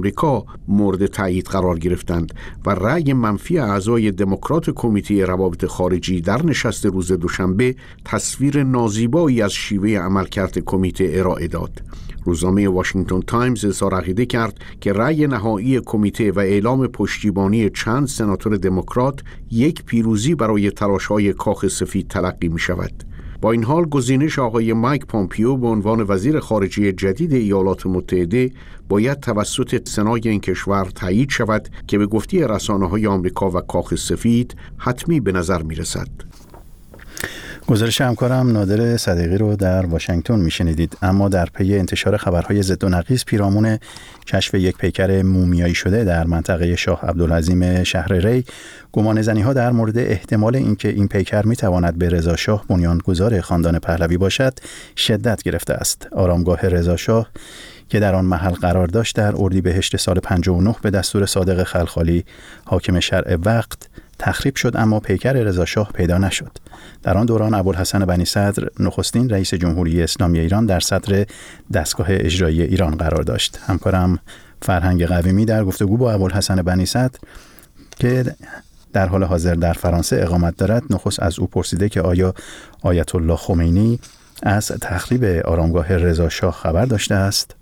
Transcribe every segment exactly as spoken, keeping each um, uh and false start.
آمریکا مورد تایید قرار گرفتند و رأی منفی اعضای دموکرات کمیته روابط خارجی در نشست روز دوشنبه تصویر نازیبایی از شیوه عملکرد کمیته ارائه داد. روزنامه واشنگتن تایمز اظهار عقیده کرد که رأی نهایی کمیته و اعلام پشتیبانی چند سناتور دموکرات یک پیروزی برای تلاش‌های کاخ سفید تلقی می‌شود. با این حال گزینش آقای مایک پامپیو به عنوان وزیر خارجه جدید ایالات متحده باید توسط سنای این کشور تایید شود که به گفته رسانه‌های آمریکا و کاخ سفید حتمی به نظر می‌رسد. گزارش همکارم نادر صدیقی رو در واشنگتن میشنیدید. اما در پی انتشار خبرهای ضد و نقیض پیرامون کشف یک پیکر مومیایی شده در منطقه شاه عبدالعظیم شهر ری، گمانه‌زنی‌ها در مورد احتمال اینکه این پیکر میتواند به رضا شاه بنیانگذار خاندان پهلوی باشد شدت گرفته است. آرامگاه رضا شاه که در آن محل قرار داشت در اردیبهشت سال پنجاه و نه به دستور صادق خلخالی حاکم شرع وقت تخریب شد، اما پیکر رضا شاه پیدا نشد. در آن دوران ابوالحسن بنی صدر نخستین رئیس جمهوری اسلامی ایران در صدر دستگاه اجرایی ایران قرار داشت. همکارم فرهنگ قویمی در گفتگو با ابوالحسن بنی صدر که در حال حاضر در فرانسه اقامت دارد نخست از او پرسیده که آیا آیت الله خمینی از تخریب آرامگاه رضا شاه خبر داشته است؟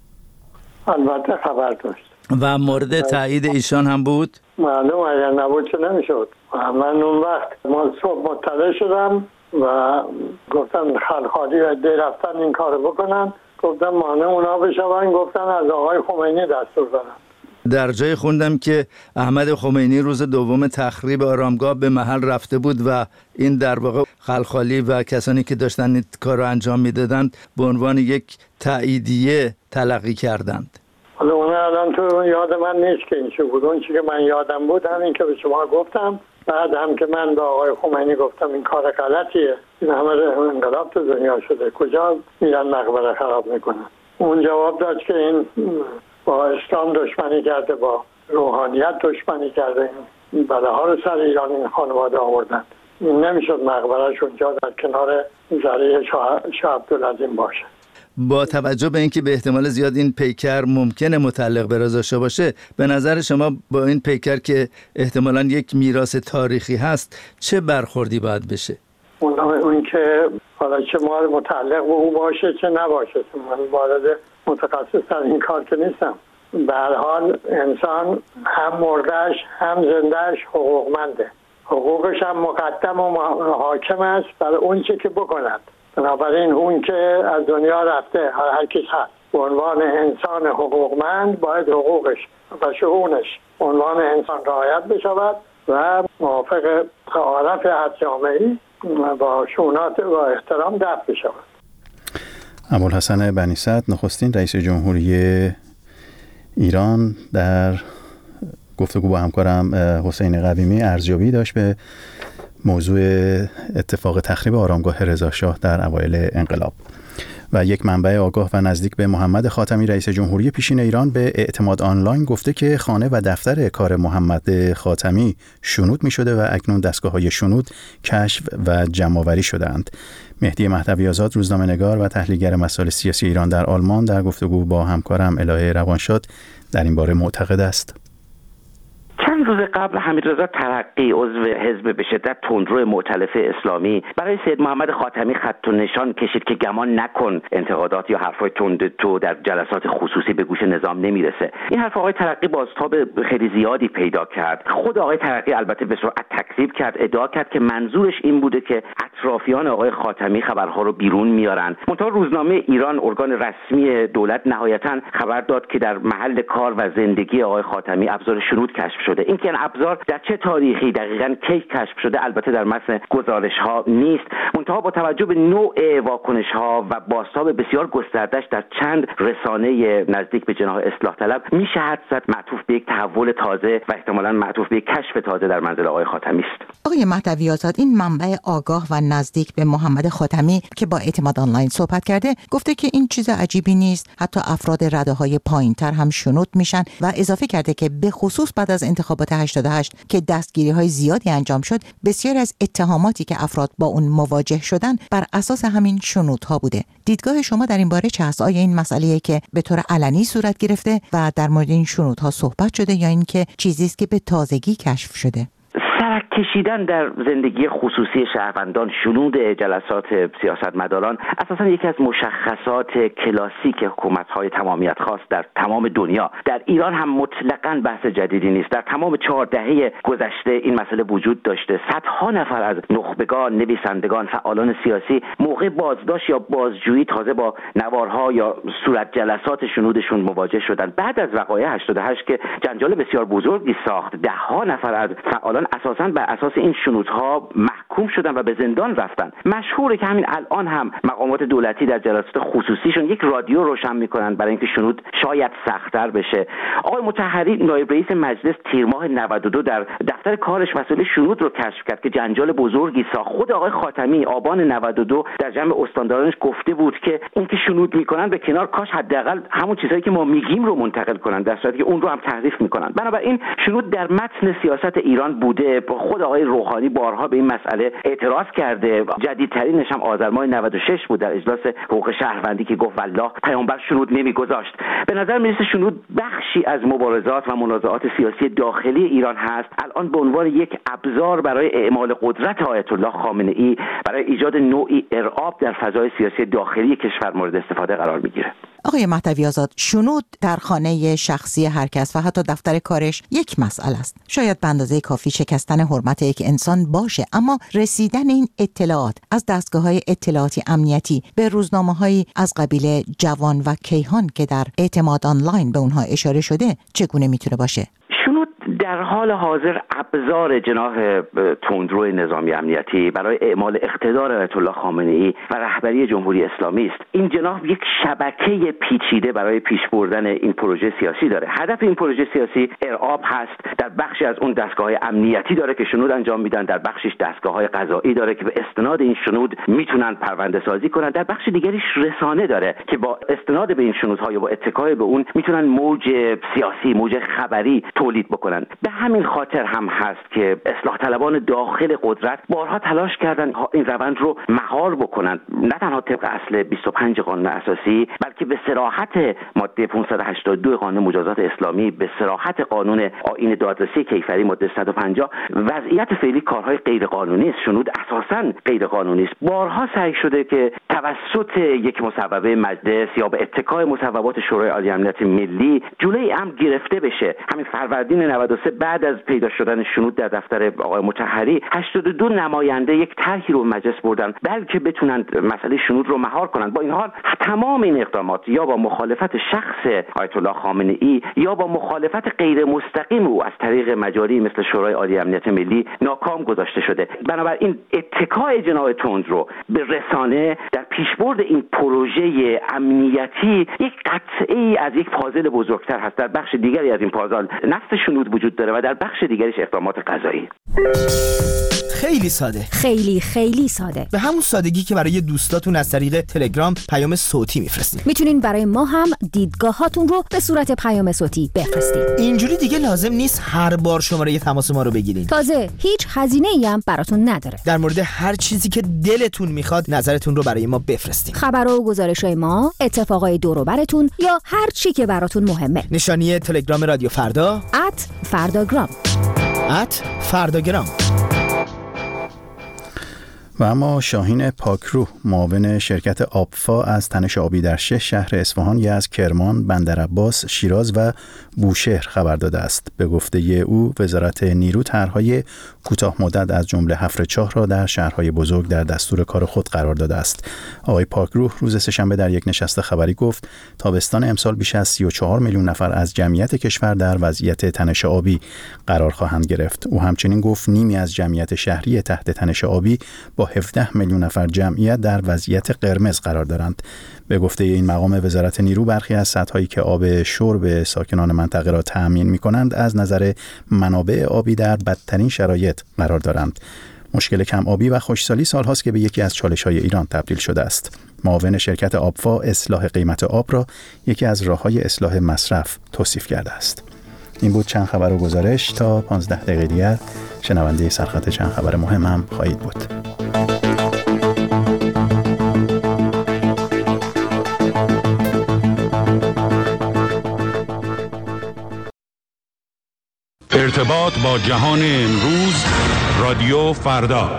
البته خبر داشت و مورد تایید ایشان هم بود؟ معلوم اگر نبود چه نمیشد. من اون وقت ما صبح مطلع شدم و گفتن خلخالی و دی رفتن این کارو بکنن، گفتم مانع اونا بشون، گفتن از آقای خمینی دستور دارن. در جای خوندم که احمد خمینی روز دوم تخریب آرامگاه به محل رفته بود و این در واقع خلخالی و کسانی که داشتن این کار رو انجام میدادند به عنوان یک تاییدیه تلقی کردند. حالا اون الان تو یاد من نیست که این چه بود. اون چی که من یادم بود همین که به شما گفتم، بعد هم که من به آقای خمینی گفتم این کار غلطیه، این همه انقلاب تو دنیا شده، کجا میرن مقبره خراب میکنن. اون جواب داد که این با اسلام دشمنی کرده، با روحانیت دشمنی کرده، این بله ها رو سر ایران این خانواده آوردن. این نمیشد مقبرهش اونجا در کنار زره شاه عبدالعظیم باشه. با توجه به اینکه به احتمال زیاد این پیکر ممکنه متعلق به رضا شاه باشه، به نظر شما با این پیکر که احتمالاً یک میراث تاریخی هست چه برخوردی باید بشه؟ اون اون که حالا چه ما متعلق به او باشه چه نباشه، من وارد متخصص در این کار که نیستم. به هر حال انسان هم مردهش هم زندهش حقوقمنده، حقوقش هم مقدم و حاکم است بر اون چه که بکند. بنابراین اون که از دنیا رفته هر کس هست به عنوان انسان حقوقمند باید حقوقش و شؤونش عنوان انسان رعایت بشود و موافق تعارف هر جامعه‌ای با شؤونات و احترام دفع بشود. ابوالحسن بنی صدر نخستین رئیس جمهوری ایران در گفتگو با همکارم حسین قویمی ارزیابی داشت به موضوع اتفاق تخریب آرامگاه رضا شاه در اوایل انقلاب. و یک منبع آگاه و نزدیک به محمد خاتمی رئیس جمهوری پیشین ایران به اعتماد آنلاین گفته که خانه و دفتر کار محمد خاتمی شنود می شده و اکنون دستگاه‌های شنود کشف و جمع‌آوری شده‌اند. مهدی مهدوی آزاد روزنامه‌نگار و تحلیلگر مسائل سیاسی ایران در آلمان در گفتگو با همکارم الهه روانشاد در این باره معتقد است. چند روز قبل حمیدرضا ترقی عضو حزب به شدت تندرو مؤتلف اسلامی برای سید محمد خاتمی خط و نشان کشید که گمان نکن انتقادات یا حرفای تند تو در جلسات خصوصی به گوش نظام نمیرسه. این حرف آقای ترقی بازتاب خیلی زیادی پیدا کرد. خود آقای ترقی البته به سرعت تکذیب کرد، ادعا کرد که منظورش این بوده که اطرافیان آقای خاتمی خبرها رو بیرون میارن. منتها روزنامه ایران، ارگان رسمی دولت، نهایتاً خبر داد که در محل کار و زندگی آقای خاتمی ابزار شنود کشف شده. این که این ابزار در چه تاریخی دقیقاً کی کشف شده البته در متن گزارش‌ها نیست. منتها با توجه به نوع واکنش‌ها و بازتاب بسیار گسترده‌اش در چند رسانه نزدیک به جناح اصلاح طلب میشه حد زد معطوف به یک تحول تازه و احتمالاً معطوف به یک کشف تازه در منزل آقای خاتمی است. آقای مهدوی آزاد، این منبع آگاه و نزدیک به محمد خاتمی که با اعتماد آنلاین صحبت کرده گفته که این چیز عجیبی نیست، حتی افراد رده‌های پایین‌تر هم شنود میشن و اضافه کرده که به خصوص بعد از انتخابات انتخابات هشتاد و هشت که دستگیری‌های زیادی انجام شد، بسیار از اتهاماتی که افراد با اون مواجه شدن بر اساس همین شنودها بوده. دیدگاه شما در این باره چه است؟ آیا این مسئله‌ای که به طور علنی صورت گرفته و در مورد این شنودها صحبت شده یا اینکه چیزی است که به تازگی کشف شده؟ سرک کشیدن در زندگی خصوصی شهروندان، شنود جلسات سیاستمداران اساساً یکی از مشخصات کلاسیک حکومت‌های تمامیت خواست در تمام دنیا. در ایران هم مطلقاً بحث جدیدی نیست. در تمام چهار دهه گذشته این مسئله وجود داشته. صدها نفر از نخبگان، نویسندگان، فعالان سیاسی موقع بازداشت یا بازجویی تازه با نوارها یا صورت جلسات شنودشون مواجه شدند. بعد از وقایع هشتاد و هشت که جنجال بسیار بزرگی ساخت، ده‌ها نفر از فعالان اساساً بر اساس این شنودها محکوم شدن و به زندان رفتن. مشهوره که همین الان هم مقامات دولتی در جلسات خصوصیشون یک رادیو روشن میکنن برای اینکه شنود شاید سخت‌تر بشه. آقای مطهری نایب رئیس مجلس تیر ماه نود و دو در دفتر کارش مسئله شنود رو کشف کرد که جنجال بزرگی ساخت. خود آقای خاتمی آبان نود و دو در جمع استاندارانش گفته بود که اینکه شنود میکنن به کنار، کاش حداقل همون چیزایی که ما میگیم رو منتقل کنن، در صورتی که اون رو هم تحریف میکنن. بنابراین شنود در متن سیاست ایران بوده. خود آقای روحانی بارها به این مسئله اعتراض کرده. جدیدترینش هم آذر ماه نود و شش بود در اجلاس حقوق شهروندی که گفت والله پیامبر شنود نمیگذاشت. به نظر میرسه شنود بخشی از مبارزات و منازعات سیاسی داخلی ایران هست. الان به عنوان یک ابزار برای اعمال قدرت آیت الله خامنه ای، برای ایجاد نوعی ارعاب در فضای سیاسی داخلی کشور مورد استفاده قرار میگیره. آقای مهدوی آزاد، شنود در خانه شخصی هر کس و حتی دفتر کارش یک مسئله است. شاید به اندازه کافی شکستن حرمت یک انسان باشه، اما رسیدن این اطلاعات از دستگاه‌های اطلاعاتی امنیتی به روزنامه‌های از قبیل جوان و کیهان که در اعتماد آنلاین به اونها اشاره شده چگونه میتونه باشه؟ شنود در حال حاضر ابزار جناح تندرو نظامی امنیتی برای اعمال اقتدار آیت الله خامنه ای و رهبری جمهوری اسلامی است. این جناح یک شبکه پیچیده برای پیش بردن این پروژه سیاسی داره. هدف این پروژه سیاسی ارعاب هست. در بخشی از اون دستگاه امنیتی داره که شنود انجام میدن، در بخشش دستگاه‌های قضایی داره که به استناد این شنود میتونن پرونده سازی کنن، در بخش دیگریش رسانه داره که با استناد به این شنودها یا با اتکای به اون میتونن موج سیاسی، موج خبری تولید بکنن. به همین خاطر هم هست که اصلاح طلبان داخل قدرت بارها تلاش کردن این روند رو مهار بکنن، نه تنها طبق اصل بیست و پنج قانون اساسی، بلکه به صراحت ماده پانصد و هشتاد و دو قانون مجازات اسلامی، به صراحت قانون آیین دادرسی کیفری ماده صد و پنجاه. وضعیت فعلی کارهای غیر قانونی است. شنود اساساً غیر قانونی است. بارها سعی شده که توسط یک مصوبه مجلس یا به اتکای مصوبات شورای عالی امنیت ملی جلوی امر گرفته بشه. همین فروردین نود و سه بعد از پیدا شدن شنود در دفتر آقای مطهری، هشتاد و دو نماینده یک طرحی رو مجلس بردن بلکه بتونن مسئله شنود رو مهار کنن. با این حال تمام این اقدامات یا با مخالفت شخص آیت الله خامنه ای یا با مخالفت غیر مستقیم او از طریق مجاری مثل شورای عالی امنیت ملی ناکام گذاشته شده. بنابراین اتکای جناح تندرو به رسانه در پیشبرد این پروژه امنیتی یک قطعه‌ای از یک پازل بزرگتر هست. در بخش دیگری از این پازل نفس شنود وجود داره و در بخش دیگریش اقدامات قضایی. خیلی ساده، خیلی خیلی ساده، به همون سادگی که برای دوستاتون از طریق تلگرام پیام صوتی میفرستین. میتونین برای ما هم دیدگاهاتون رو به صورت پیام صوتی بفرستید. اینجوری دیگه لازم نیست هر بار شماره تماس ما رو بگیرین. تازه هیچ هزینه‌ای هم براتون نداره. در مورد هر چیزی که دلتون میخواد نظرتون رو برای ما بفرستین. خبر و گزارش‌های ما، اتفاقای دور و برتون یا هر چی که براتون مهمه. نشانی تلگرام رادیو فردا ات فرداگرام ات فرداگرام. و اما شاهین پاکروح، معاون شرکت آبفا از تنش آبی در شش شهر اصفهان، یزد، کرمان، بندرعباس، شیراز و بوشهر خبر داده است. به گفته او وزارت نیرو طرح‌های کوتاه مدت از جمله حفر چاه را در شهرهای بزرگ در دستور کار خود قرار داده است. آقای پاکروح روز سه‌شنبه در یک نشست خبری گفت تابستان امسال بیش از سی و چهار میلیون نفر از جمعیت کشور در وضعیت تنش آبی قرار خواهند گرفت. او همچنین گفت نیمی از جمعیت شهری تحت تنش آبی با هفده میلیون نفر جمعیت در وضعیت قرمز قرار دارند. به گفته این مقام وزارت نیرو، برخی از سدهایی که آب شرب ساکنان منطقه را تأمین می‌کنند از نظر منابع آبی در بدترین شرایط قرار دارند. مشکل کم آبی و خشکسالی سال‌هاست که به یکی از چالش‌های ایران تبدیل شده است. معاون شرکت آبفا اصلاح قیمت آب را یکی از راه‌های اصلاح مصرف توصیف کرده است. این بود چند خبر و گزارش. تا پانزده دقیقه دیگر شنونده سرخط چند خبر مهم هم خواهید بود. ارتباط با جهان امروز، رادیو فردا.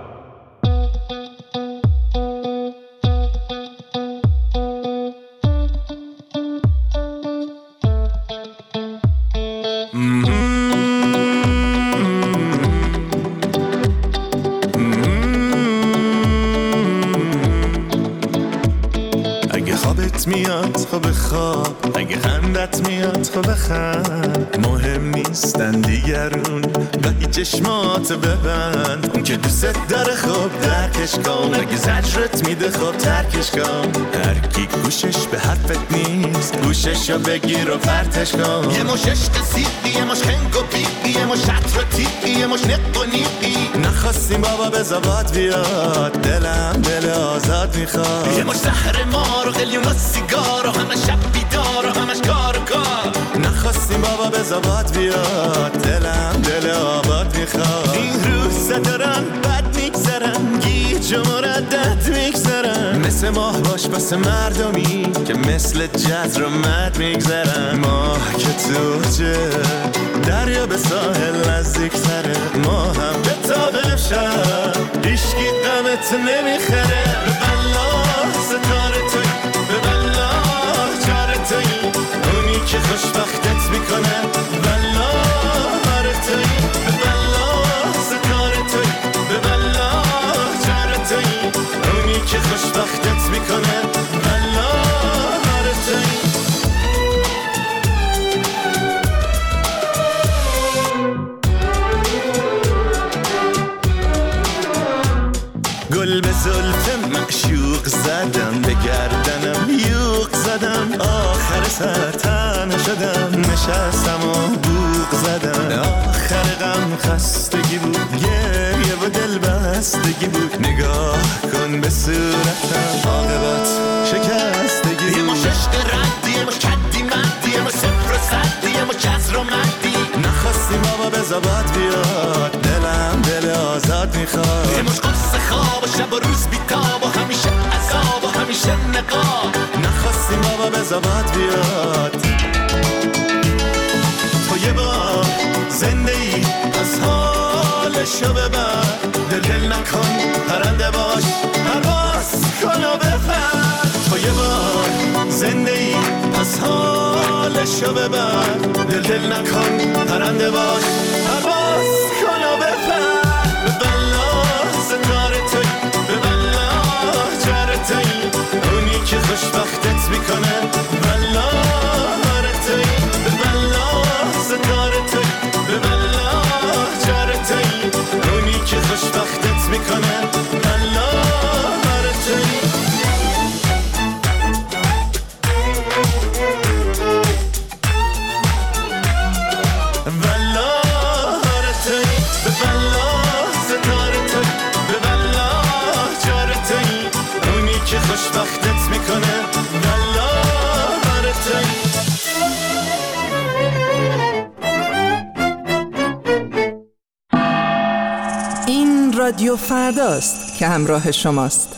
اگه خوابت میاد خب بخواب، اگه خندت میاد خب بخند، مهم نیستن دیگرون گاهی چشمات ببند، اون که دوست داره خب درکش کن، اگه زجرت میده خب ترکش کن، هر کی گوشش به حرفت نیست گوششو بگیر و پرتش کن. یه مش عشق سیدی، یه مش خنگ و بیدی، یه مش عطر و تیدی، یه مش نق و نیدی، نخواستیم بابا به زباد بیاد، دلم دل آزاد میخواد، یه مش زهر مار و قلیون و سیگار و همه شب بیدار و همش کار و کار، نخواستیم بابا به زباد بیاد، دلم دل آباد میخواد. این روزا دارن بد میگذرن، گیج و مردد میگذرن، مثل ماه باش بس مردمی که مثل جزر و مد میگذرن، ماه که توجه دریا به ساحل نزدیک تره، ما هم به تاب امشب هیشکی غمت نمیخره، به بلا ستاره توی، به بلا جاره توی، اونی که خوشبختت میکنه، بلا هاره توی، به بلا ستاره توی، به بلا جاره توی، اونی که خوشبختت میکنه، بلا هاره توی. گل به زلف معشوق زدم، به گردنم یوق زدم، آخر سر تنه شدم، نشستم و بوق زدم، آخر غم خستگی بود، گریه و دل بستگی بود، نگاه کن به صورتم، عاقبت شکستگی بود، یه مش عشق ردی، یه مش کدی مدی، یه مش صفر و صدی، یه مش جزر و مدی، نخواستیم بابا به زباد بیاد، دلم دل آزاد میخواد، یه مش قرص خواب و شب و روز بیتاب و همیشه عذاب و همیشه نقاب، نخواستیم بابا به زباد بیاد. تو یه بار زنده ای از حالشو ببر، دل دل نکن پرنده باش، پرواز کن و بپر، تو یه بار زنده ای از حالشو ببر، دل دل نکن پرنده باش، پرواز کن و بپر، به بلا ستاره توی، به بلا جاره توی، اونی که خوشبختت میکنه، بلا هاره توی، به بلا ستاره توی، به بلا جاره توی، اونی که خوشبختت میکنه، بلا هاره توی. خوشبختت میکنه، بلا هاره توی. این رادیو فرداست که همراه شماست.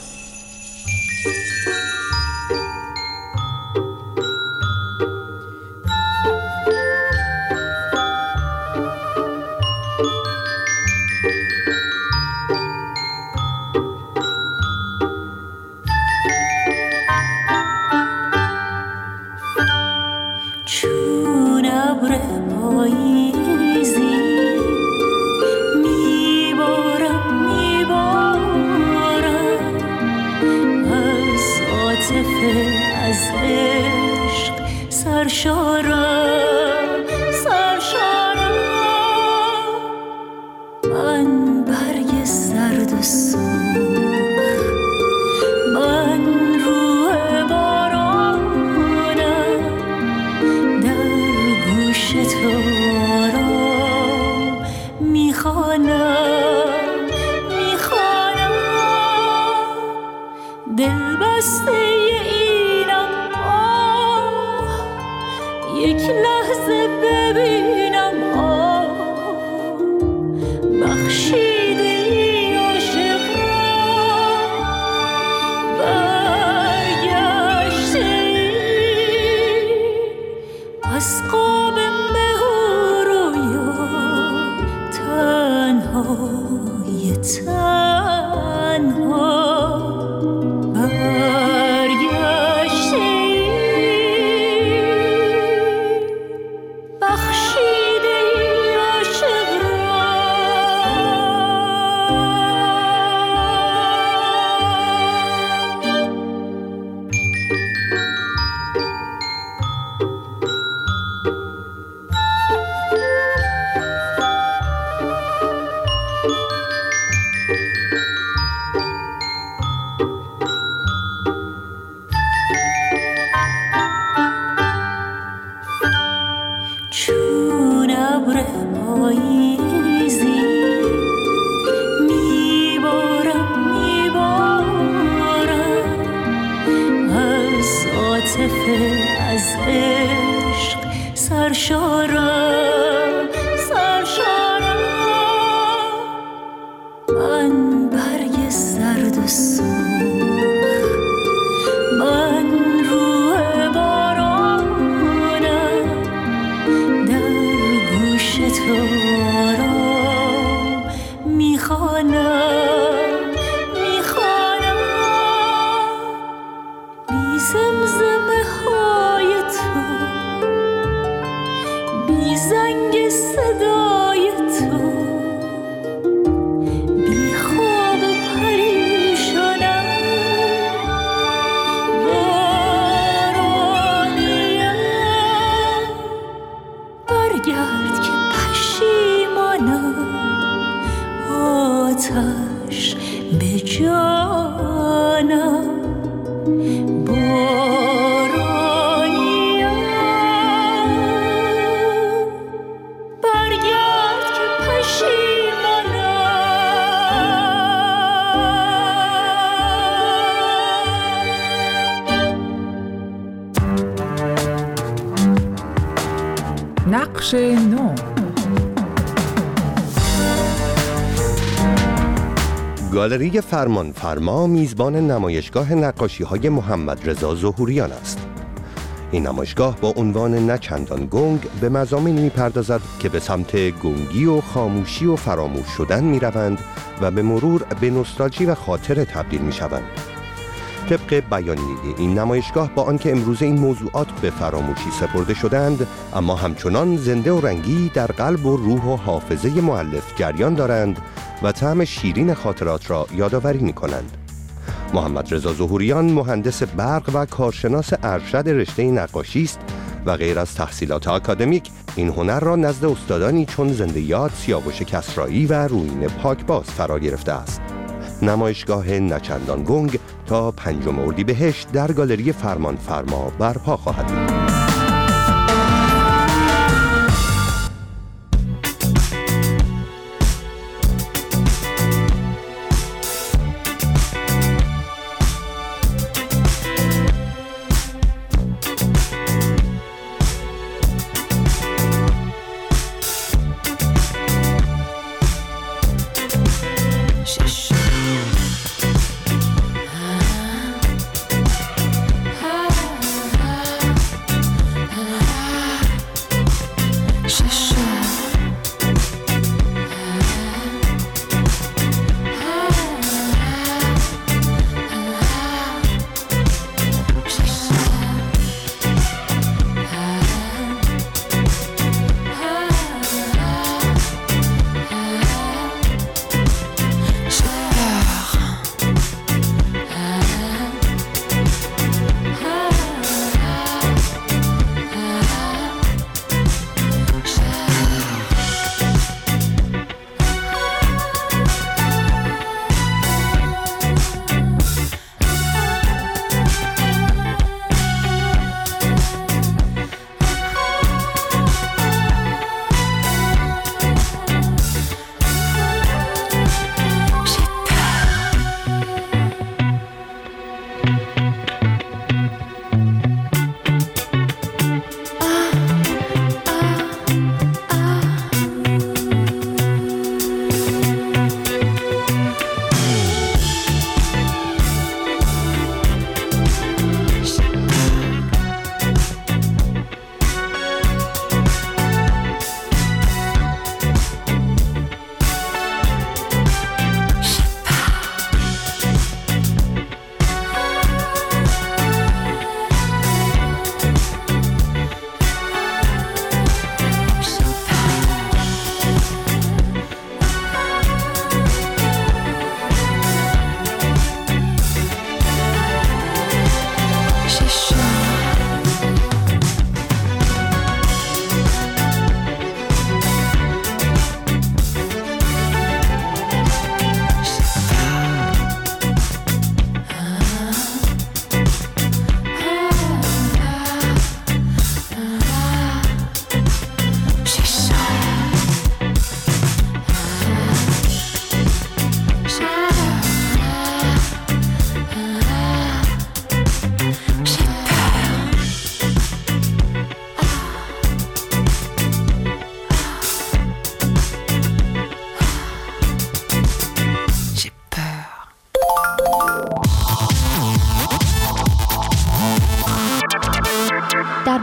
تو ببینم آه بخشیده ای عاشق را برگشته ای از قاب مه رویا تنهای تنها از عشق سرشارم سرشارم من برگ زرد و سرخ من روح بارانم در گوش تو آرام میخوانم میخوانم بی زمزمه های تو بی زنگ صدای تو بی خواب و پریشانم بارانیم برگرد که پشیمانم آتش به جانم نقش نو. گالری فرمان فرما میزبان نمایشگاه نقاشی‌های محمد رضا ظهوریان است. این نمایشگاه با عنوان نچندان گنگ به مضامینی می‌پردازد که به سمت گنگی و خاموشی و فراموش شدن می‌روند و به مرور به نوستالژی و خاطره تبدیل می‌شوند. طبق بیانیه این نمایشگاه با آنکه امروز این موضوعات به فراموشی سپرده شدند، اما همچنان زنده و رنگی در قلب و روح و حافظه مؤلف جریان دارند و طعم شیرین خاطرات را یادآوری می‌کنند. محمد رضا ظهوریان مهندس برق و کارشناس ارشد رشته نقاشی است و غیر از تحصیلات آکادمیک این هنر را نزد استادانی چون زنده یاد، سیاوش کسرایی و رویین پاکباز فرا گرفته است. نمایشگاه نچندان گنگ تا پنجم اردیبهشت در گالری فرمان فرما برپا خواهد بود.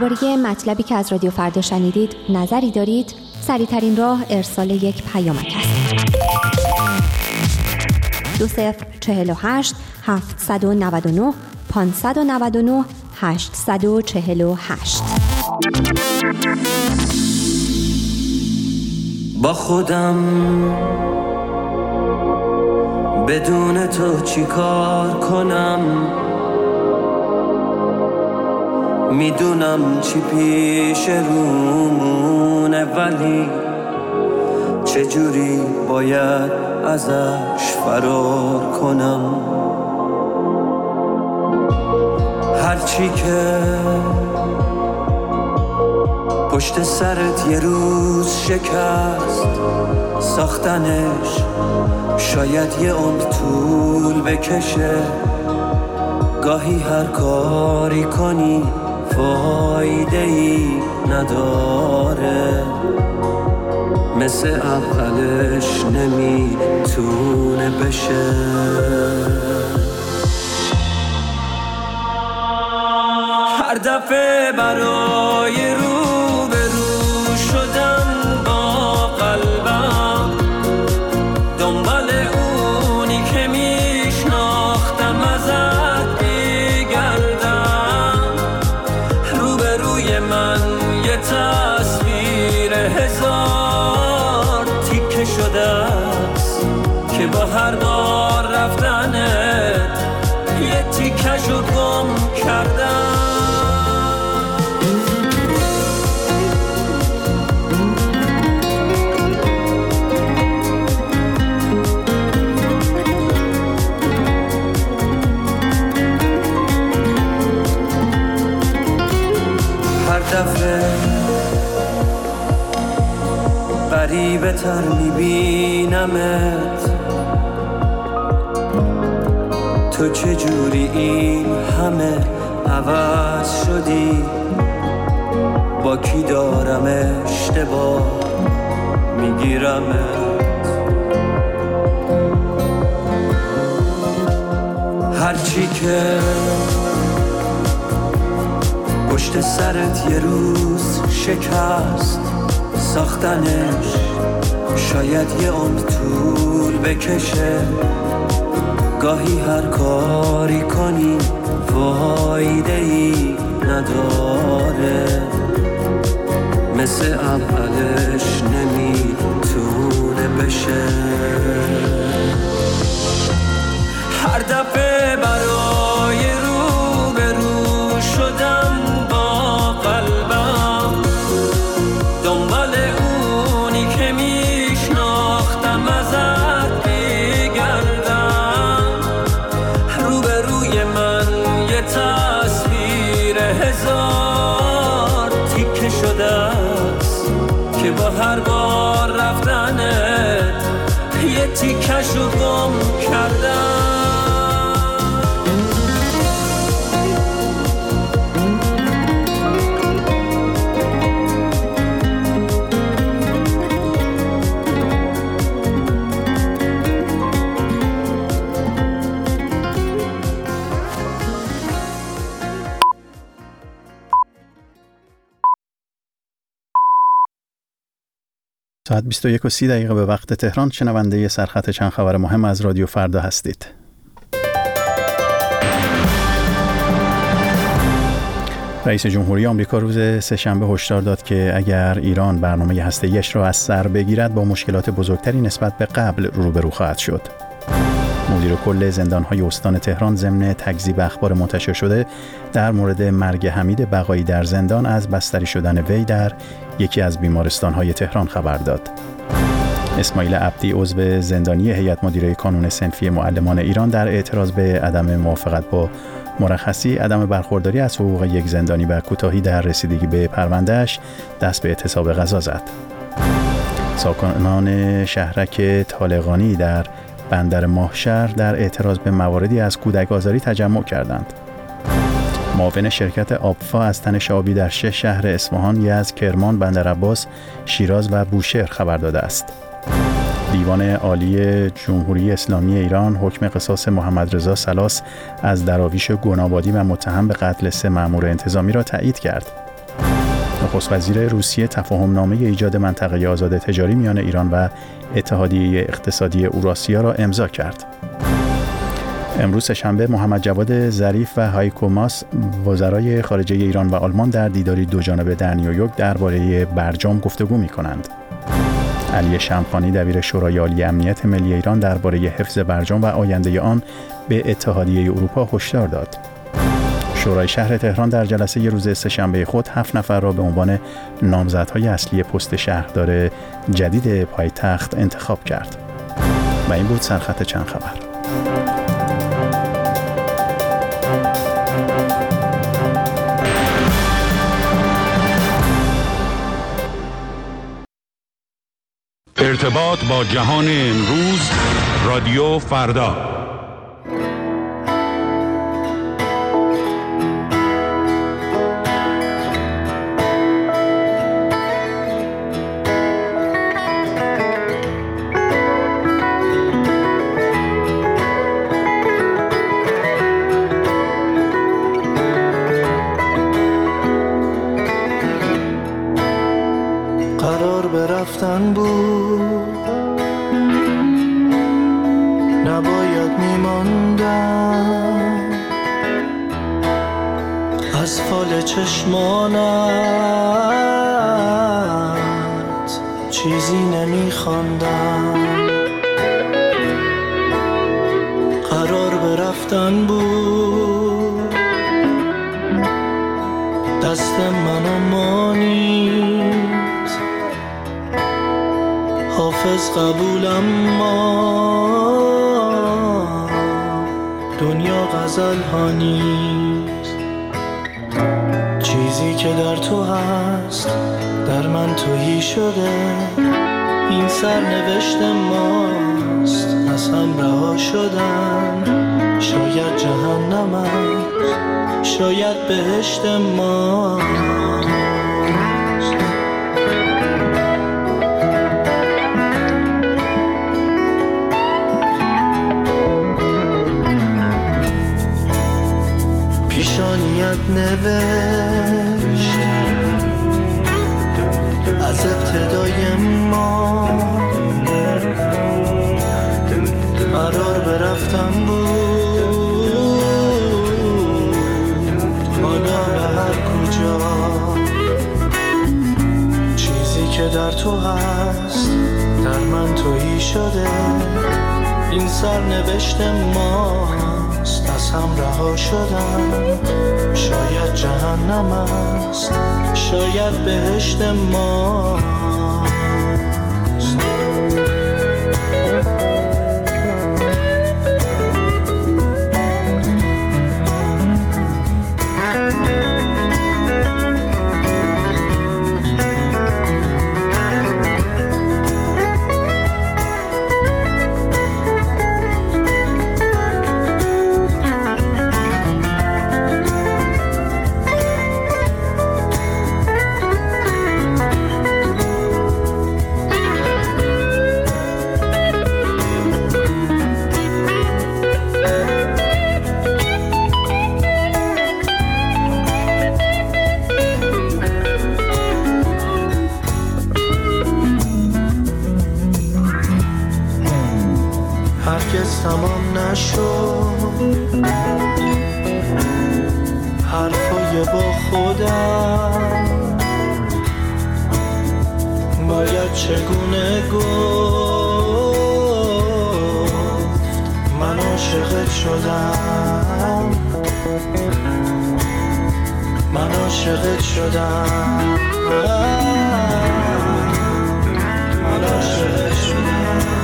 درباره مطلبی که از رادیو فردا شنیدید نظری دارید؟ سریع‌ترین راه ارسال یک پیامک است. دو صفر چهل و هشت هفتصد و نود و نه پانصد و نود و نه هشتصد و چهل و هشت. با خودم بدون تو چی کار کنم، میدونم چی پیش رومونه، ولی چجوری باید ازش فرار کنم. هرچی که پشت سرت یه روز شکست، ساختنش شاید یه عمر طول بکشه. گاهی هر کاری کنی فایده ای نداره، مثل اولش نمیتونه بشه. هر دفعه برای رو به رو شدن با قلبم، دنبال اونی که میشناختم ازت بگردم. رو به روی من یه تصویر هزار تیکه شده است که با هر بار رفتنت یه تیکشو گم کردم. دفعه غریبه تر میبینمت، تو چجوری این همه عوض شدی؟ با کی دارم اشتباه میگیرمت؟ هرچی که پشت سرت یه روز شکست، ساختنش شاید یه عمر طول بکشه. گاهی هر کاری کنی فایده ای نداره، مثل اولش نمیتونه بشه. هر دفعه برای رو به رو شدم با قلبم، دنبال اونی که میشناختم ازت بگردم. رو به روی من یه تصویر هزار تیکه شده است که با هر بار رفتنت یه تیکشو گم کردم. ساعت بیست و یک و سی دقیقه به وقت تهران. شنونده سرخط چند خبر مهم از رادیو فردا هستید. رئیس جمهوری آمریکا روز سه‌شنبه هشدار داد که اگر ایران برنامه هسته‌ایش را از سر بگیرد با مشکلات بزرگتری نسبت به قبل روبرو خواهد شد. مدیر کل زندان‌های استان تهران ضمن تکذیب اخبار منتشر شده در مورد مرگ حمید بقایی در زندان از بستری شدن وی در یکی از بیمارستان‌های تهران خبر داد. اسماعیل عبدی عضو زندانی هیئت مدیره کانون صنفی معلمان ایران در اعتراض به عدم موافقت با مرخصی عدم برخورداری از حقوق یک زندانی و کوتاهی در رسیدگی به پروندهش دست به اعتصاب غذا زد. ساکنان شهرک طالقانی در بندر ماهشهر در اعتراض به مواردی از کودک آزاری تجمع کردند. معاون شرکت آبفا از تنش آبی در شش شهر اصفهان، یزد، کرمان، بندرعباس، شیراز و بوشهر خبر داده است. دیوان عالی جمهوری اسلامی ایران حکم قصاص محمد رضا سلاس از دراویش گنابادی و متهم به قتل سه مأمور انتظامی را تایید کرد. نخست وزیر روسیه تفاهمنامه ایجاد منطقه آزاد تجاری میان ایران و اتحادیه اقتصادی اوراسیا را امضا کرد. امروز سه‌شنبه محمد جواد ظریف و هایکو ماس وزرای خارجه ایران و آلمان در دیداری دوجانبه در نیویورک درباره برجام گفتگو می‌کنند. علی شمخانی دبیر شورای عالی امنیت ملی ایران درباره حفظ برجام و آینده آن به اتحادیه اروپا هشدار داد. شورای شهر تهران در جلسه روز سه‌شنبه خود هفت نفر را به عنوان نامزدهای اصلی پست شهردار جدید پایتخت انتخاب کرد. و این بود سرخط چند خبر. ارتباط با جهان امروز، رادیو فردا. قرار برفتن بود، نباید میماندم، از فال چشمانت چیزی نمیخواندم. قرار برفتن بود، دست منو مانید، حافظ قبولم ما دنیا غزل ها نیست. چیزی که در تو هست در من تویی شده، این سرنوشت ماست از هم رها شدن. شاید جهنم است، شاید بهشت ما. پیشانیت نوشت از ابتدای ما، قرار برفتن بود، حالا به هر کجا. چیزی که در تو هست در من تویی شده، این سرنوشت ماست از هم رها شدن. شاید جهنم است، شاید بهشت ماست. هرگز تمام نشد حرفای با خودم، باید چگونه گفت من عاشقت شدم، من عاشقت شدم، من عاشقت شدم.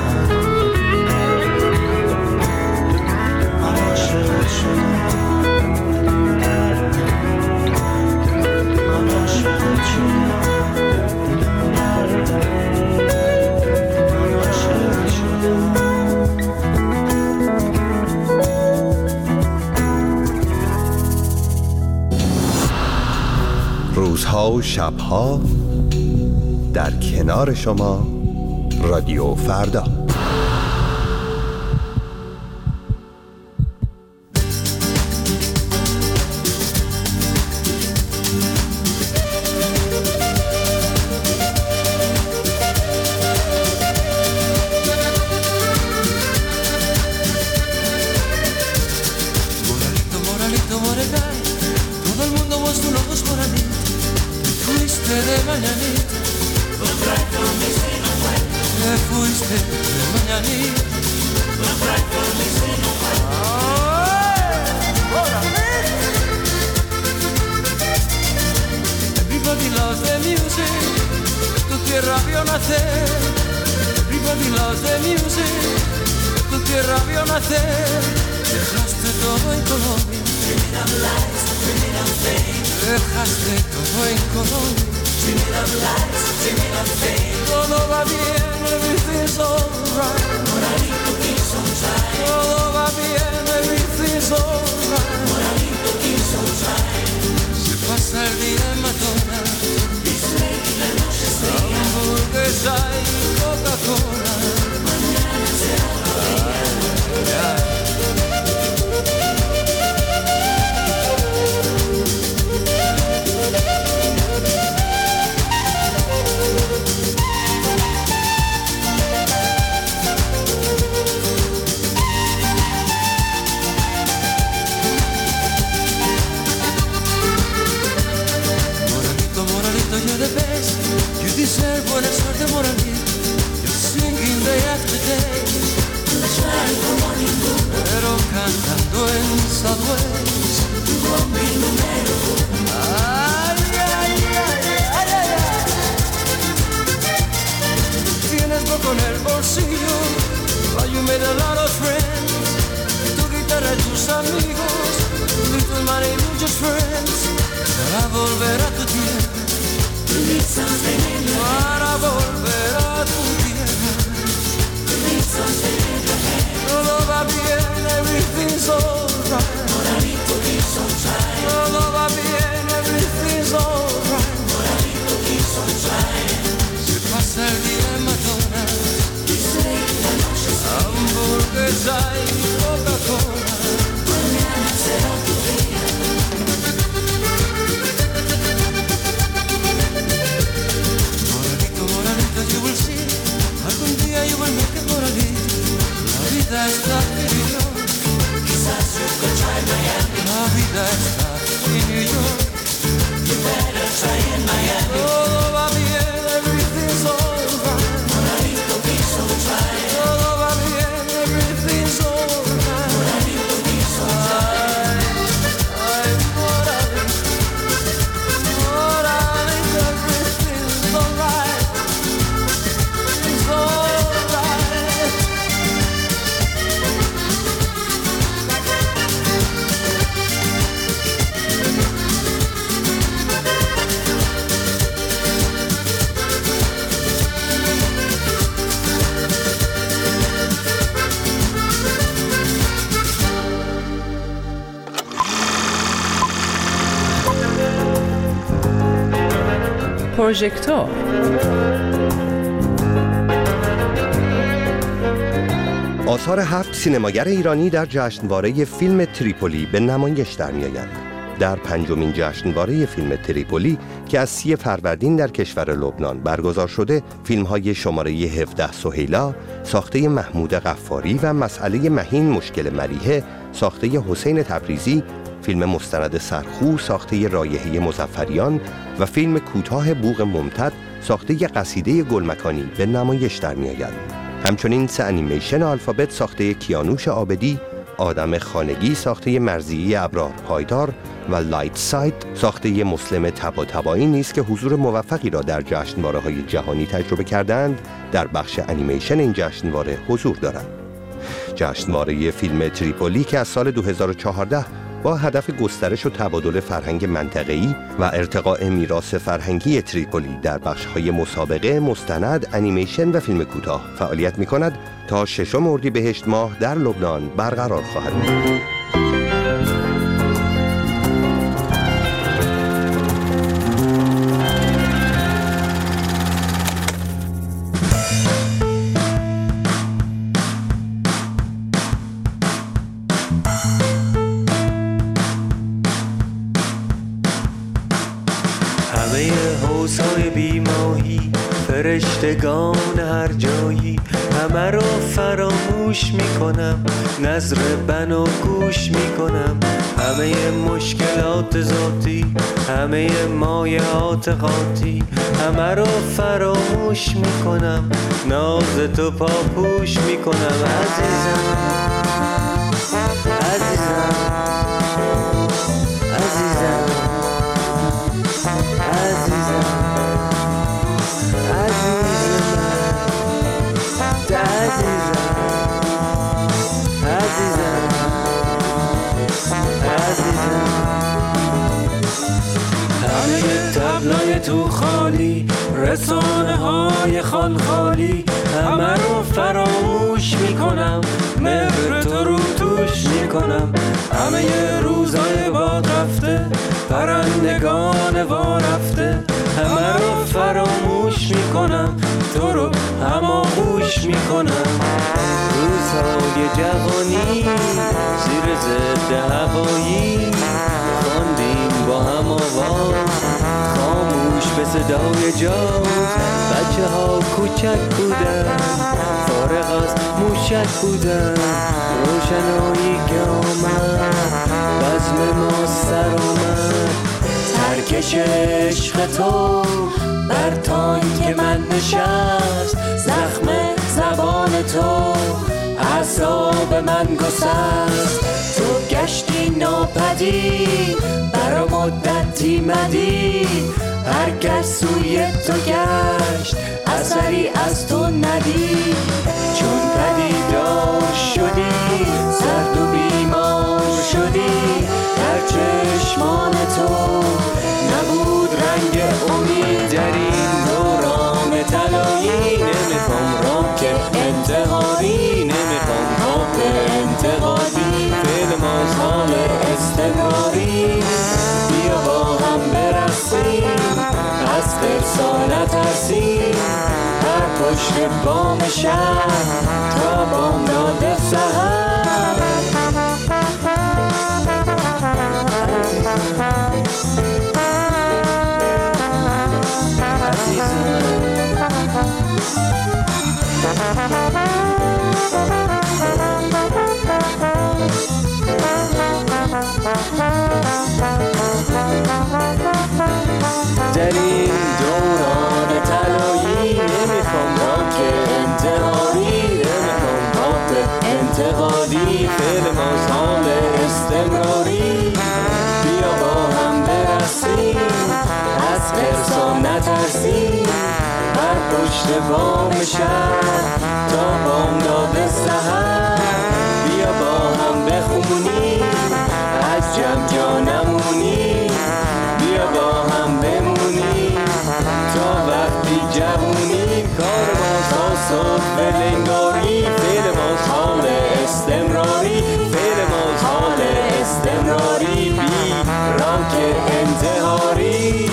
روزها و شبها در کنار شما، رادیو فردا. dejaste de mañanita. Everybody loves the music, tu tierra vio nacer. Everybody loves the music, tu tierra vio nacer. Dejaste todo en Colombia, dejaste todo en Colombia. Todo va bien, everything's alright. Todo va bien, everything's alright. Se pasa el día en McDonald's, hamburguesa y Coca-Cola. You're the best, you deserve buena suerte, moralito. You're singing day after day, pero cantando en Southwest. You won't be número uno. Ay, ay, ay, ay, ay, ay. Tienes poco en el bolsillo, but you made a lot of friends. Tu guitarra y tus amigos, little money, muchos friends. Para volver a tu tierra, para volver a tu tierra. Todo va bien, everything's alright. Todo va bien, everything's alright. Se pasa el día en McDonald's, hamburguesa y Coca-Cola. Mañana será tu día. You will see, algún día you will make it moralito. La vida está en New York, quizás you could try Miami. La vida está en New York, you better try in Miami. Todo va bien, everything's alright. Moralito quiso try. Todo va bien, everything's alright. Moralito quiso try. Ay, moralito, moralito, everything's alright. پروژکتور آثار هفت سینماگر ایرانی در جشنواره فیلم تریپولی به نمایش در می‌آیند. در پنجمین جشنواره فیلم تریپولی که از سی فروردین در کشور لبنان برگزار شده، فیلم‌های شماره هفده سهیلا ساخته محمود غفاری و مسئله مهین مشکل ملیحه ساخته حسین تبریزی، فیلم مستند سرخو ساخته رایحه مظفریان و فیلم کوتاه بوق ممتد ساخته قصیده گلمکانی به نمایش در می‌آید. همچنین سه انیمیشن آلفابت ساخته کیانوش عابدی، آدم خانگی ساخته مرضیه ابرار پایدار و لایت ساید ساخته مسلم طباطبایی نیز که حضور موفقی را در جشنواره‌های جهانی تجربه کردند در بخش انیمیشن این جشنواره حضور دارند. جشنواره فیلم تریپولی که از سال دو هزار و چهارده با هدف گسترش و تبادل فرهنگ منطقه‌ای و ارتقاء میراث فرهنگی تریپولی در بخش‌های مسابقه، مستند، انیمیشن و فیلم کوتاه فعالیت می‌کند تا ششم اردیبهشت ماه در لبنان برقرار خواهد بود. فرشتگان هر جایی همه رو فراموش میکنم، نظر بنا گوش میکنم، همه مشکلات ذاتی، همه مایعات قاطی، همه رو فراموش میکنم، ناز تو پاپوش میکنم. عزیزم عزیزم عزیزم عزیزم عزیزم عزیزم همه تبلای تو خالی، رسانه های خال خالی، همه رو فراموش میکنم، مهر تو رو توش میکنم. همه روزای باد رفته، پرندگان وا رفته، همه رو فراموش میکنم، تو رو هماغوش میکنم. روزهای جوانی زیر ضد هوایی، خواندیم با هم آواز خاموش به صدای جاز. بچه ها کوچک بودن، فارغ از موشک بودن، روشنایی که آمد بزم ما سر اومد. ترکش عشق تو بر تانک من نشست، زخم زبان تو اعصاب من گسست. تو گشتی ناپدید، برا مدتی مدید، هر کس سوی تو گشت اثری از تو ندید. چون پدیدار شدی، سرد و بیمار شدی، در چشمان تو نبود رنگ امید. در این دوران طلایی نمیخوام راک انتحاری، نمیخوام پاپ انتقادی، فعل مازال استمراری. بیا با هم برسیم، از خرسا نترسیم، هر پشت بام شهر تا بامداد سحر. در این دوران طلایی نمیخوام راک انتحاری، نمیخوام پاپ انتقادی، فعل مازال استمراری. بیا با هم برسیم، از خرسا نترسیم، هر پشت بام شهر تا بامداد سحر. بیا با هم بخونیم، از جمع جا نمونیم، بیا با هم بمونیم تا وقتی جوونیم. کار ما تا صبح لنگاری، فعل ما حال استمراری، فعل ما حال استمراری، بی راک انتحاری.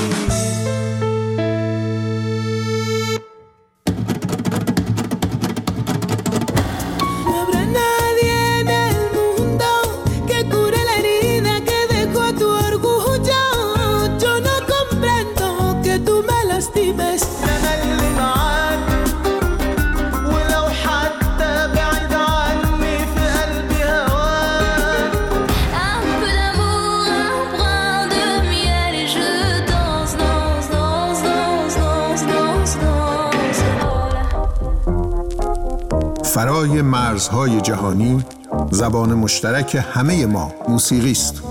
فرای مرزهای جهانی، زبان مشترک همه ما موسیقی است.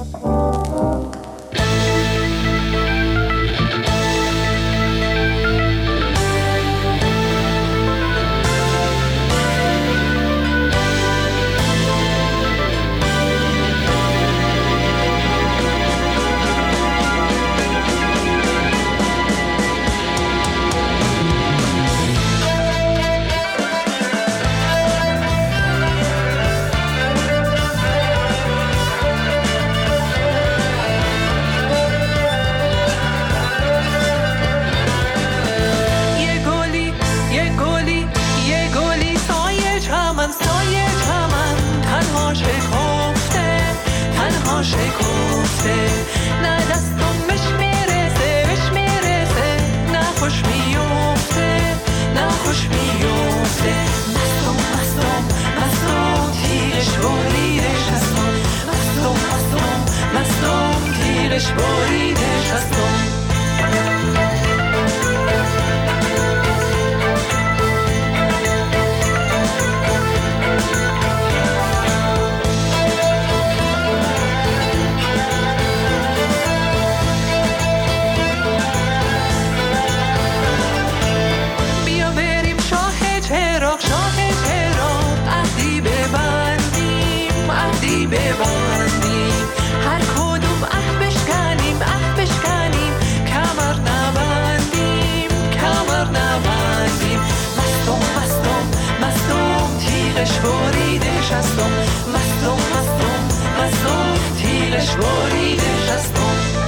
مستم تیغش بریده شستم. ببندیم هر کدوم اه بشکنیم اه بشکنیم کمر نبندیم کمر نبندیم. مستم مستم مستم تیغش بریده شستم. مستم مستم مستم تیغش بریده شستم.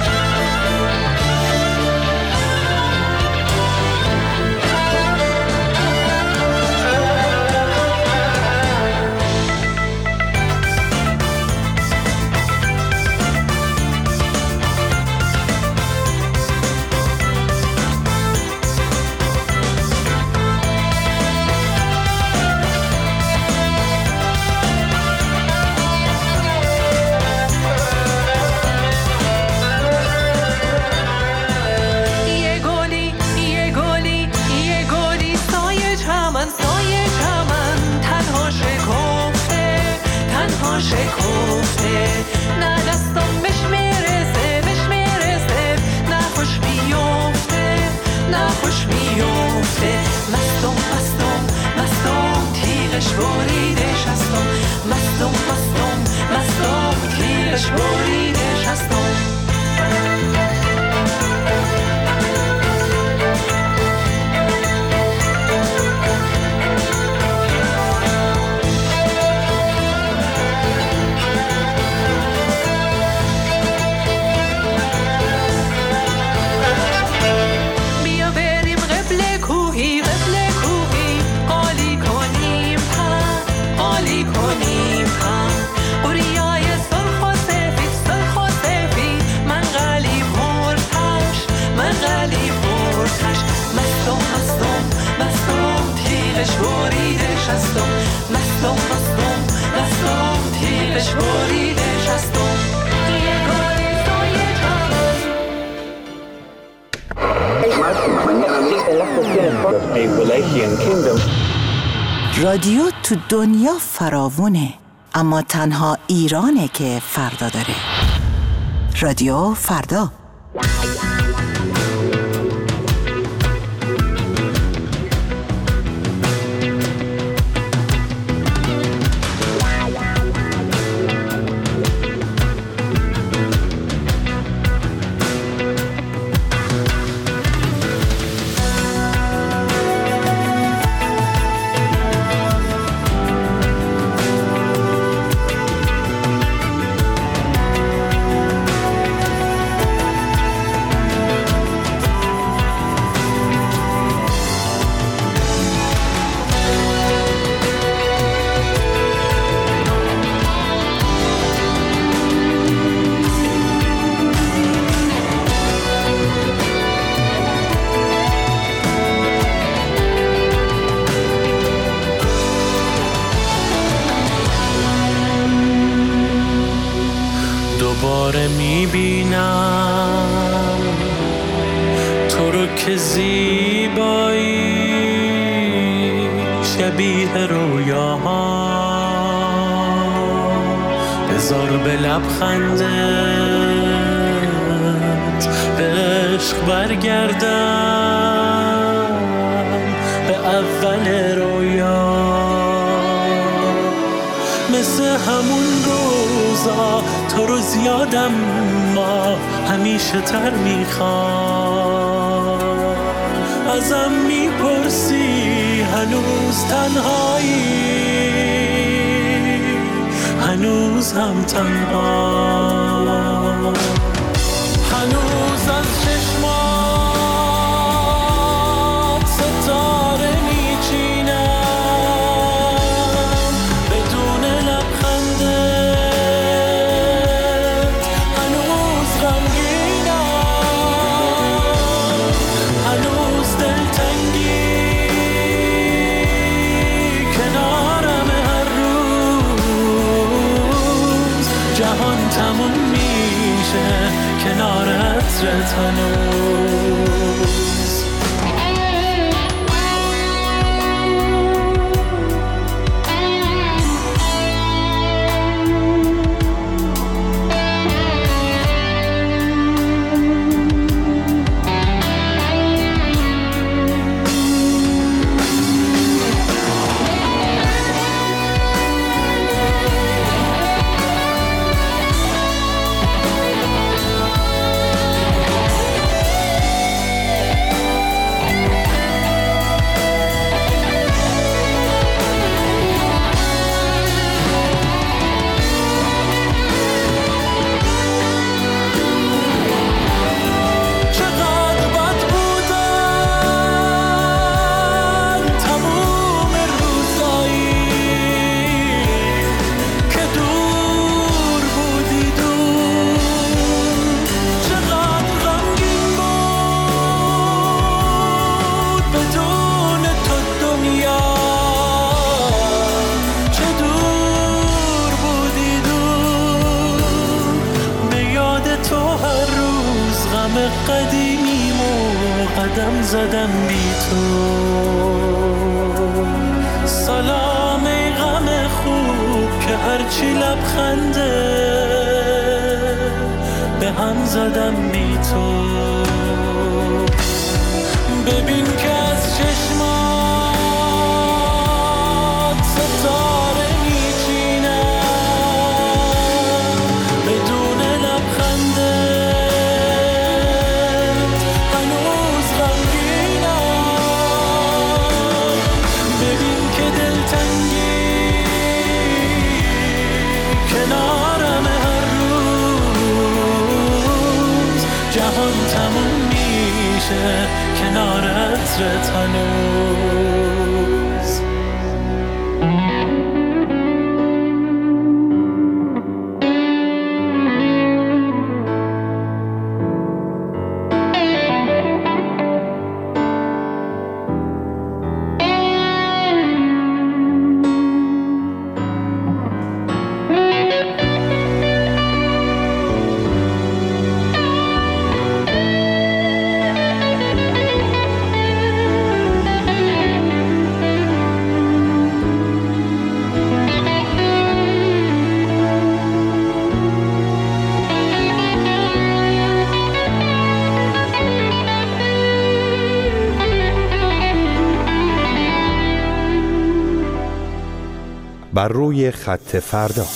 شکفته نه دستم بهش میرسه بهش میرسه نه خوش میفته نه خوش میفته. مستم مستم مستم تیغش بریده شستم. مستم مستم مستم تیغش بریده شستم. بریده شستم. مستم مستم مستم تیغش بریده شستم. یه گلی سایه چند رادیو تو دنیا فراوونه، اما تنها ایرانه که فردا داره. رادیو فردا. دوباره میبینم تو رو که زیبایی شبیه رویاها، بذار به لبخندت به عشق برگردم به اول رویا، مثل همون روزا تو رو زیادم ما همیشه تر میخوام. ازم میپرسی هنوز تنهایی، هنوز هم تنها، هنوز از چشمات ستاره میچینم بدون لبخندت، هنوز غمگینم، هنوز دلتنگی کنارم هر روز، جهان تموم میشه کنار هنوز. قدم زدم بی تو. سلام ای غم خوب که هرچی لبخنده به هم زدم بی تو. ببین که از چشمات ستاره میچینم بدون لبخنده. کنارم هر روز جهان تموم میشه کنار عطرت هنوز. بر روی خط فردا.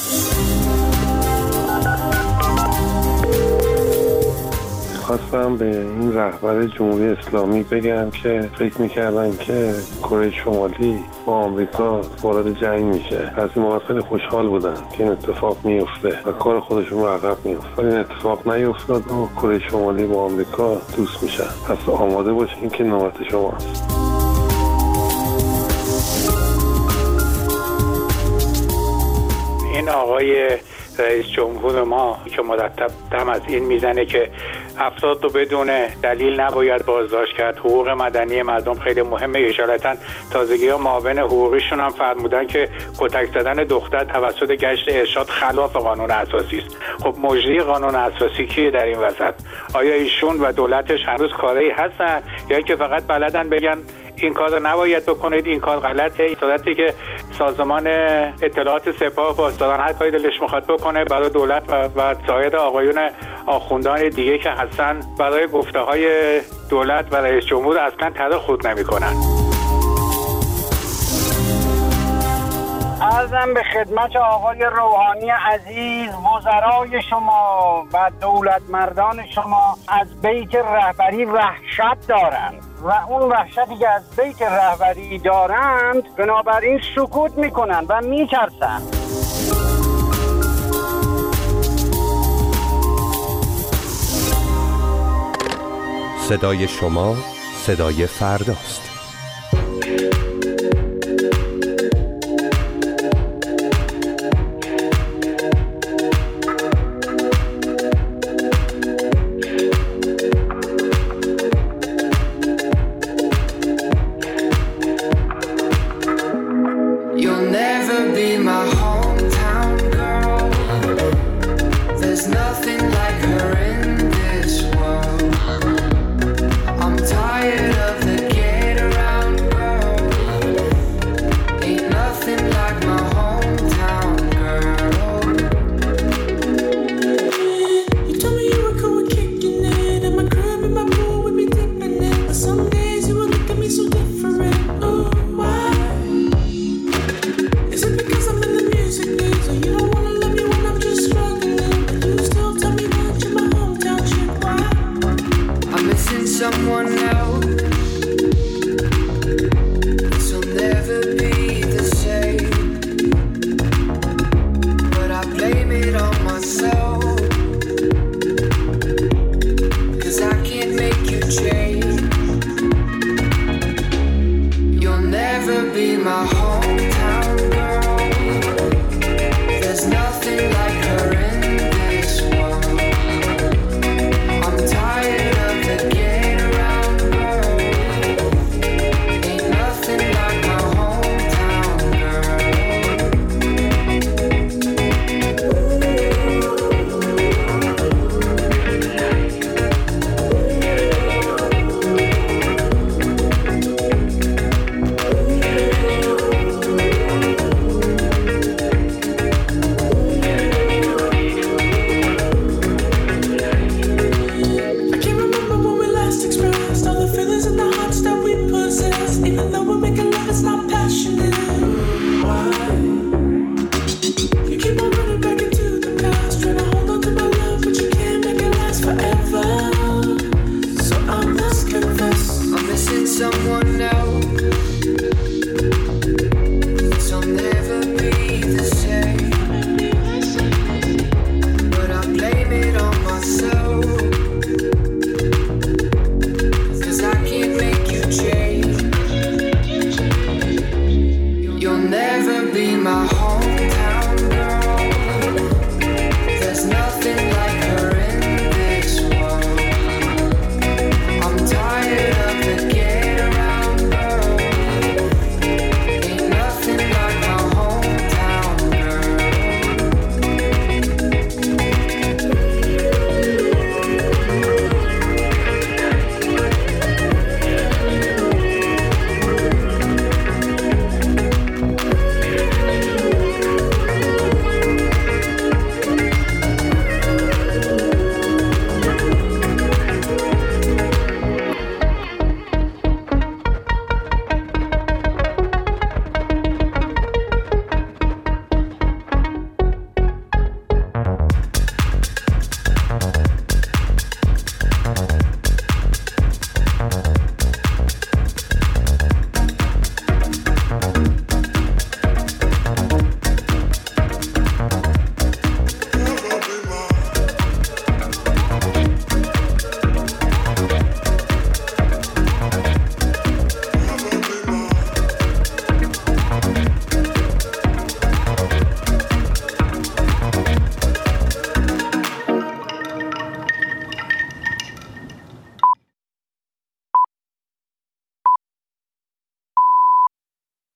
خواستم به این رهبر جمهوری اسلامی بگم که فکر میکردن که کره شمالی با آمریکا وارد جنگ میشه. از این موقع خیلی خوشحال بودن که این اتفاق میفته و کار خودشون رو عقب میفته، ولی این اتفاق نیفتاد و کره شمالی با آمریکا دوست میشن. پس آماده باشین که نوبت شماست. این آقای رئیس جمهور ما که مرتب دم از این میزنه که افراد رو بدون دلیل نباید بازداشت کرد، حقوق مدنی مردم خیلی مهمه. اشارتا تازگی ها معاون حقوقیشون هم فرمودن که کتک زدن دختر توسط گشت ارشاد خلاف قانون اساسی است. خب مجری قانون اساسی کیه در این وسط؟ آیا ایشون و دولتش هنوز کاری هستن یا اینکه فقط بلدن بگن این کار رو نباید بکنید، این کار غلطه؟ این صورتی که سازمان اطلاعات سپاه پاسداران هر کاری دلش میخواد بکنه برای دولت و, و سایر آقایون آخوندان دیگه که هستن برای گفته های دولت و رئیس جمهور اصلا طرح خود نمی کنن. عرضم به خدمت آقای روحانی عزیز، وزرای شما و دولت مردان شما از بیت رهبری وحشت دارند و اون وحشتی که از بیت رهبری دارند بنابراین سکوت میکنند و میترسند. صدای شما صدای فرداست. Nothing like her in this world. never be my home.